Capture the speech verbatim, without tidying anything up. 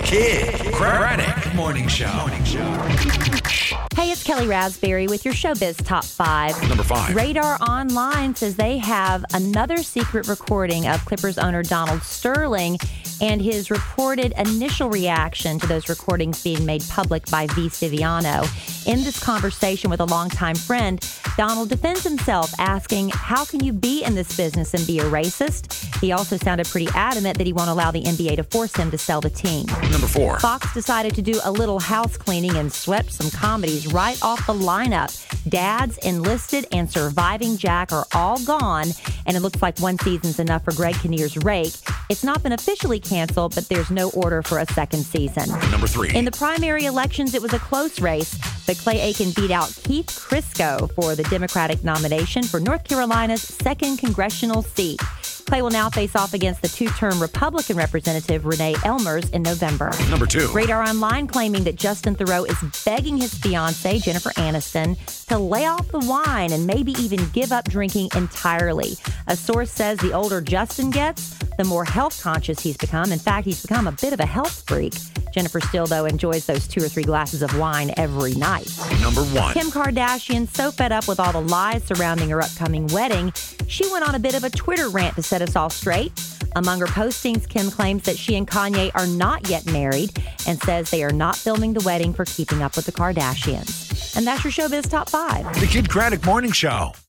Kid Craddock Morning Show. Morning Show. Hey, it's Kelly Raspberry with your Showbiz Top five. Number five. Radar Online says they have another secret recording of Clippers owner Donald Sterling and his reported initial reaction to those recordings being made public by V. Stiviano. In this conversation with a longtime friend, Donald defends himself, asking, how can you be in this business and be a racist? He also sounded pretty adamant that he won't allow the N B A to force him to sell the team. Number four. Fox decided to do a little house cleaning and swept some comedies right off the lineup. Dads, Enlisted, and Surviving Jack are all gone, and it looks like one season's enough for Greg Kinnear's Rake. It's not been officially canceled, but there's no order for a second season. Number three. In the primary elections, it was a close race, but Clay Aiken beat out Keith Crisco for the Democratic nomination for North Carolina's second congressional seat. Clay will now face off against the two-term Republican representative Renee Elmers in November. Number two. Radar Online claiming that Justin Theroux is begging his fiancée, Jennifer Aniston, to lay off the wine and maybe even give up drinking entirely. A source says the older Justin gets, the more health conscious he's become. In fact, he's become a bit of a health freak. Jennifer still, though, enjoys those two or three glasses of wine every night. Number one. Kim Kardashian, so fed up with all the lies surrounding her upcoming wedding, she went on a bit of a Twitter rant to set us all straight. Among her postings, Kim claims that she and Kanye are not yet married and says they are not filming the wedding for Keeping Up with the Kardashians. And that's your Showbiz Top five. The Kid Craddock Morning Show.